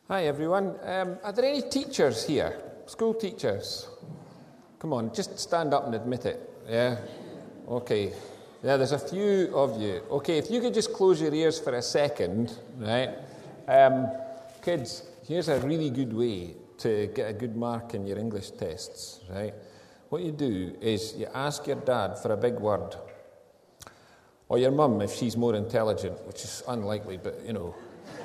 Hi everyone. Are there any teachers here? School teachers? Come on, just stand up and admit it. Yeah? Okay. Yeah, there's a few of you. Okay, if you could just close your ears for a second, right? Kids, here's a really good way to get a good mark in your English tests, right? What you do is you ask your dad for a big word. Or your mum if she's more intelligent, which is unlikely, but you know.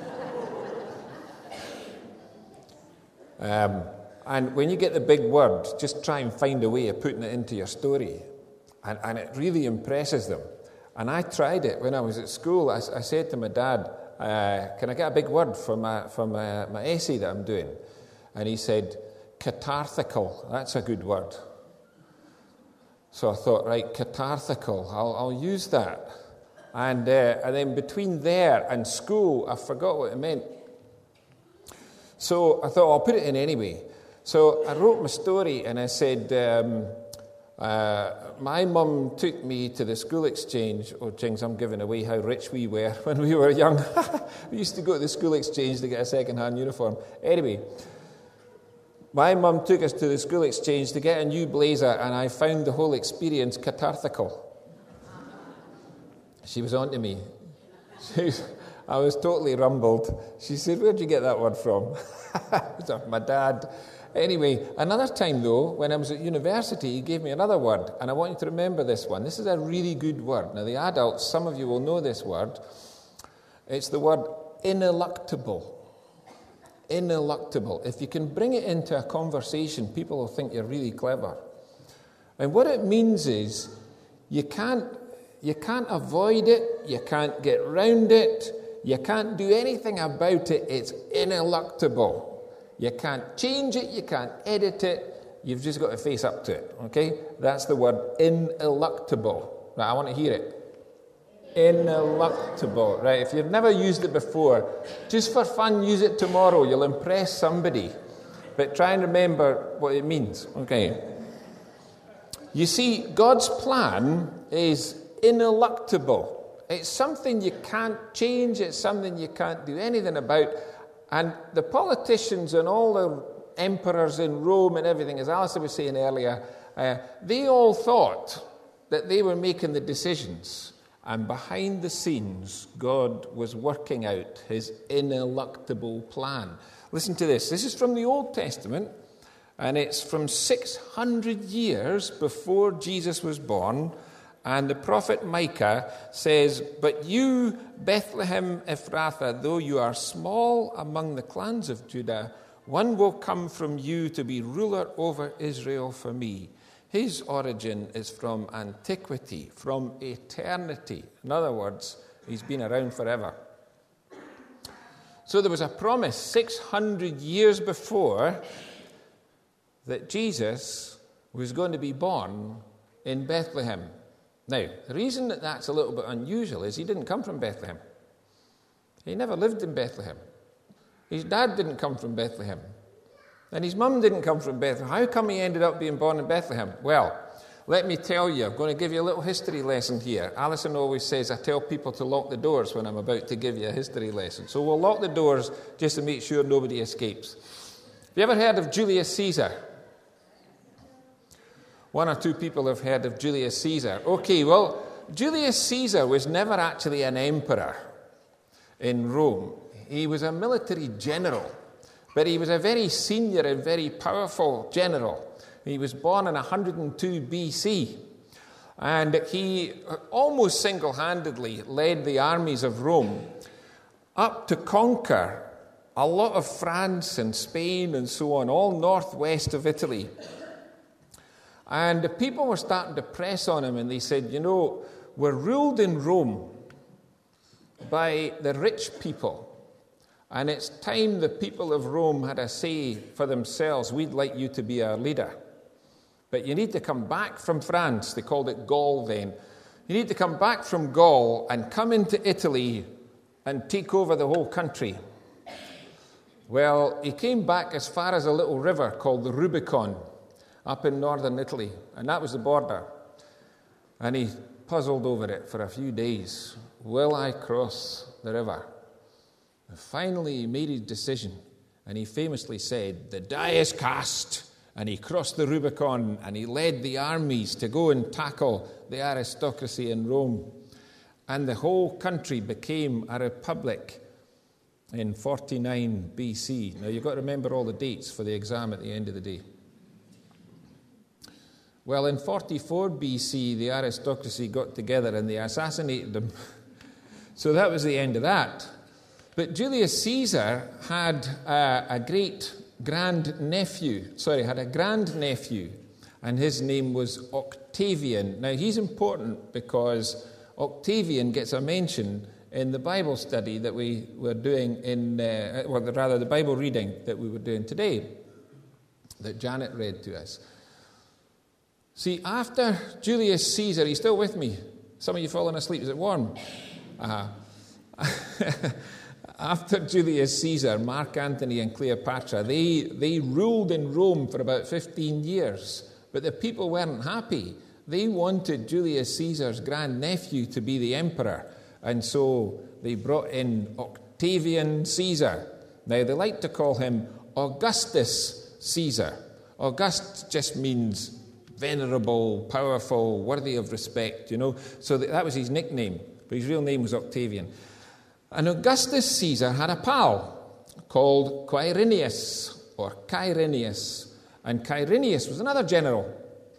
And when you get the big word, just try and find a way of putting it into your story. And it really impresses them. And I tried it when I was at school. I said to my dad, can I get a big word for my essay that I'm doing? And he said, cathartical. That's a good word. So I thought, right, cathartical, I'll use that. And then between there and school, I forgot what it meant. So I thought, I'll put it in anyway. So I wrote my story and I said, my mum took me to the school exchange. Oh, jings, I'm giving away how rich we were when we were young. We used to go to the school exchange to get a second-hand uniform. Anyway, my mum took us to the school exchange to get a new blazer, and I found the whole experience cathartical. She was on to me. I was totally rumbled. She said, where'd you get that word from? My dad. Anyway, another time though, when I was at university, he gave me another word, and I want you to remember this one. This is a really good word. Now the adults, some of you will know this word. It's the word ineluctable. Ineluctable. If you can bring it into a conversation, people will think you're really clever. And what it means is, you can't avoid it, you can't get round it, you can't do anything about it. It's ineluctable. You can't change it, you can't edit it, you've just got to face up to it, okay? That's the word ineluctable. Right, I want to hear it. Ineluctable. Right, if you've never used it before, just for fun, use it tomorrow. You'll impress somebody. But try and remember what it means, okay? You see, God's plan is ineluctable. It's something you can't change. It's something you can't do anything about. And the politicians and all the emperors in Rome and everything, as Alistair was saying earlier, they all thought that they were making the decisions. And behind the scenes, God was working out his ineluctable plan. Listen to this. This is from the Old Testament, and it's from 600 years before Jesus was born. And the prophet Micah says, but you, Bethlehem Ephrathah, though you are small among the clans of Judah, one will come from you to be ruler over Israel for me. His origin is from antiquity, from eternity. In other words, he's been around forever. So there was a promise 600 years before that Jesus was going to be born in Bethlehem. Now, the reason that that's a little bit unusual is he didn't come from Bethlehem. He never lived in Bethlehem. His dad didn't come from Bethlehem. And his mum didn't come from Bethlehem. How come he ended up being born in Bethlehem? Well, let me tell you, I'm going to give you a little history lesson here. Alison always says I tell people to lock the doors when I'm about to give you a history lesson. So we'll lock the doors just to make sure nobody escapes. Have you ever heard of Julius Caesar? One or two people have heard of Julius Caesar. Okay, well, Julius Caesar was never actually an emperor in Rome. He was a military general, but he was a very senior and very powerful general. He was born in 102 BC, and he almost single-handedly led the armies of Rome up to conquer a lot of France and Spain and so on, all northwest of Italy. And the people were starting to press on him, and they said, you know, we're ruled in Rome by the rich people, and it's time the people of Rome had a say for themselves. We'd like you to be our leader. But you need to come back from France. They called it Gaul then. You need to come back from Gaul and come into Italy and take over the whole country. Well, he came back as far as a little river called the Rubicon, up in northern Italy, and that was the border. And he puzzled over it for a few days. Will I cross the river? And finally he made his decision, And he famously said, "The die is cast." And he crossed the Rubicon and he led the armies to go and tackle the aristocracy in Rome. And the whole country became a republic in 49 BC. Now you've got to remember all the dates for the exam at the end of the day. Well, in 44 BC, the aristocracy got together and they assassinated him. So that was the end of that. But Julius Caesar had a grandnephew, and his name was Octavian. Now, he's important because Octavian gets a mention in the Bible study that we were doing the Bible reading that we were doing today, that Janet read to us. See, after Julius Caesar, are you still with me? Some of you falling asleep. Is it warm? After Julius Caesar, Mark Antony and Cleopatra, they ruled in Rome for about 15 years. But the people weren't happy. They wanted Julius Caesar's grandnephew to be the emperor. And so they brought in Octavian Caesar. Now, they like to call him Augustus Caesar. August just means venerable, powerful, worthy of respect, So that was his nickname. But his real name was Octavian. And Augustus Caesar had a pal called Quirinius, or Quirinius. And Quirinius was another general.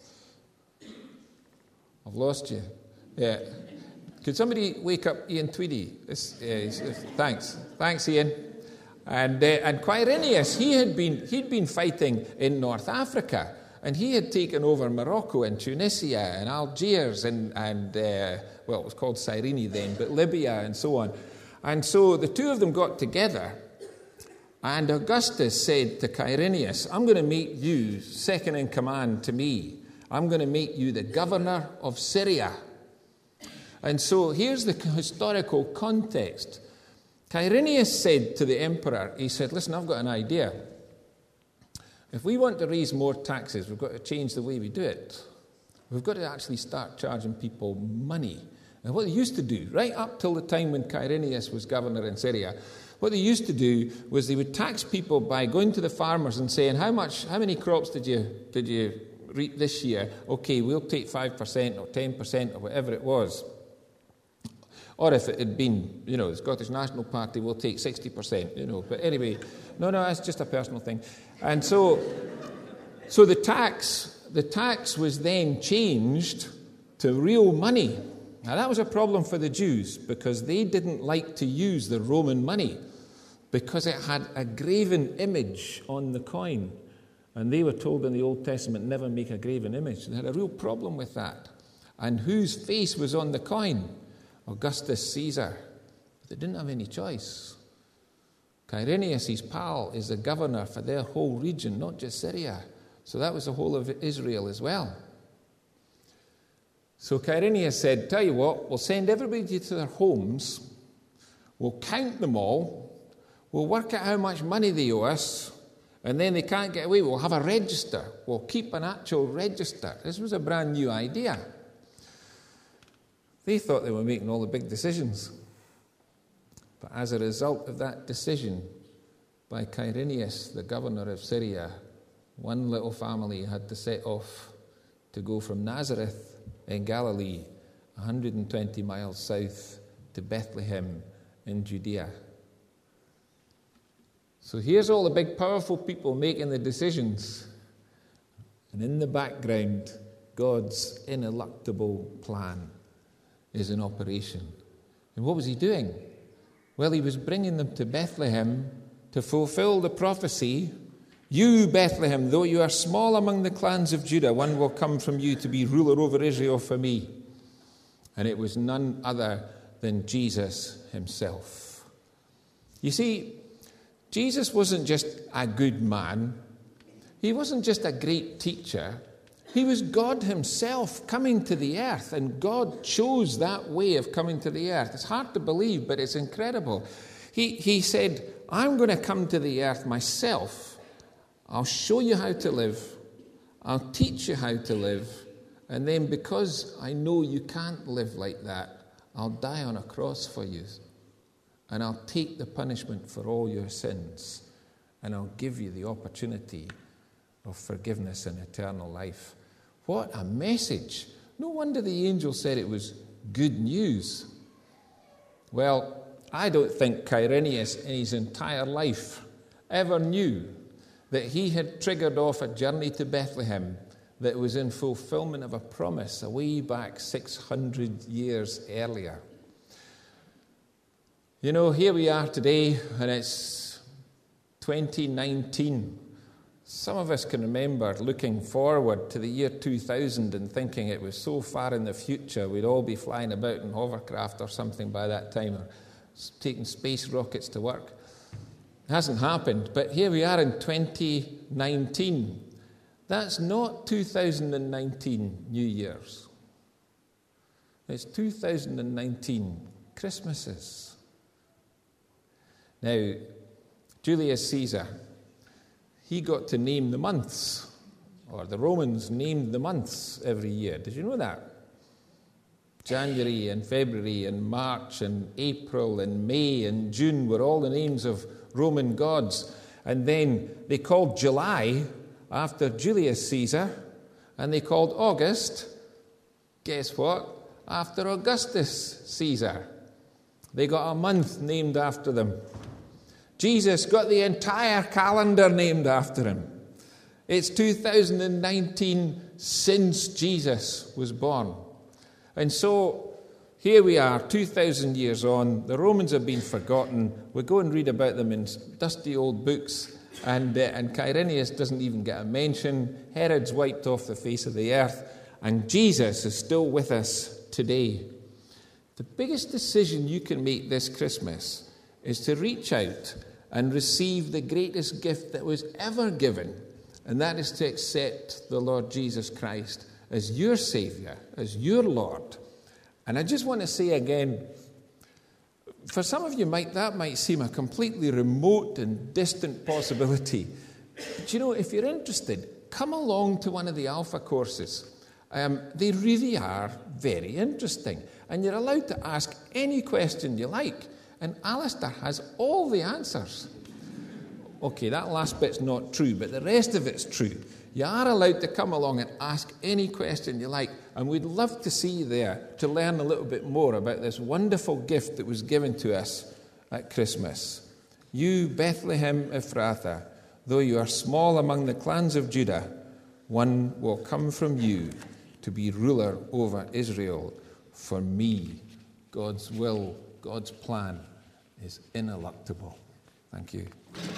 I've lost you. Yeah. Could somebody wake up Ian Tweedy? Thanks. Thanks, Ian. And Quirinius, he'd been fighting in North Africa. And he had taken over Morocco and Tunisia and Algiers and it was called Cyrene then, but Libya and so on. And so the two of them got together, and Augustus said to Quirinius, "I'm going to make you second in command to me. I'm going to make you the governor of Syria." And so here's the historical context. Quirinius said to the emperor, he said, "Listen, I've got an idea. If we want to raise more taxes, we've got to change the way we do it. We've got to actually start charging people money." And what they used to do, right up till the time when Quirinius was governor in Syria, what they used to do was they would tax people by going to the farmers and saying, how many crops did you reap this year? Okay, we'll take 5% or 10% or whatever it was. Or if it had been, the Scottish National Party, we'll take 60%, But anyway, no, that's just a personal thing. And so the tax was then changed to real money. Now, that was a problem for the Jews because they didn't like to use the Roman money because it had a graven image on the coin. And they were told in the Old Testament, never make a graven image. They had a real problem with that. And whose face was on the coin? Augustus Caesar. But they didn't have any choice. Quirinius, his pal, is the governor for their whole region, not just Syria. So that was the whole of Israel as well. So Quirinius said, "Tell you what, we'll send everybody to their homes, we'll count them all, we'll work out how much money they owe us, and then they can't get away. We'll have a register. We'll keep an actual register." This was a brand new idea. They thought they were making all the big decisions. But as a result of that decision by Quirinius, the governor of Syria, one little family had to set off to go from Nazareth in Galilee, 120 miles south, to Bethlehem in Judea. So here's all the big, powerful people making the decisions. And in the background, God's ineluctable plan is in operation. And what was he doing? Well, he was bringing them to Bethlehem to fulfill the prophecy, "You, Bethlehem, though you are small among the clans of Judah, one will come from you to be ruler over Israel for me." And it was none other than Jesus himself. You see, Jesus wasn't just a good man. He wasn't just a great teacher. He was God himself coming to the earth, and God chose that way of coming to the earth. It's hard to believe, but it's incredible. He said, "I'm going to come to the earth myself. I'll show you how to live. I'll teach you how to live. And then because I know you can't live like that, I'll die on a cross for you. And I'll take the punishment for all your sins. and I'll give you the opportunity of forgiveness and eternal life. What a message. No wonder the angel said it was good news. Well, I don't think Quirinius in his entire life ever knew that he had triggered off a journey to Bethlehem that was in fulfillment of a promise way back 600 years earlier. You know, here we are today, and it's 2019. Some of us can remember looking forward to the year 2000 and thinking it was so far in the future we'd all be flying about in hovercraft or something by that time, or taking space rockets to work. It hasn't happened, but here we are in 2019. That's not 2019 New Year's. It's 2019 Christmases. Now, Julius Caesar, he got to name the months, or the Romans named the months every year. Did you know that? January and February and March and April and May and June were all the names of Roman gods. And then they called July after Julius Caesar, and they called August, guess what, after Augustus Caesar. They got a month named after them. Jesus got the entire calendar named after him. It's 2019 since Jesus was born. And so here we are, 2,000 years on. The Romans have been forgotten. We go and read about them in dusty old books. And Quirinius doesn't even get a mention. Herod's wiped off the face of the earth. And Jesus is still with us today. The biggest decision you can make this Christmas is to reach out and receive the greatest gift that was ever given, and that is to accept the Lord Jesus Christ as your Savior, as your Lord. And I just want to say again, for some of you, that might seem a completely remote and distant possibility. But you know, if you're interested, come along to one of the Alpha courses. They really are very interesting. And you're allowed to ask any question you like. And Alistair has all the answers. Okay, that last bit's not true, but the rest of it's true. You are allowed to come along and ask any question you like. And we'd love to see you there to learn a little bit more about this wonderful gift that was given to us at Christmas. You, Bethlehem Ephrathah, though you are small among the clans of Judah, one will come from you to be ruler over Israel. For me, God's will, God's plan is ineluctable. Thank you.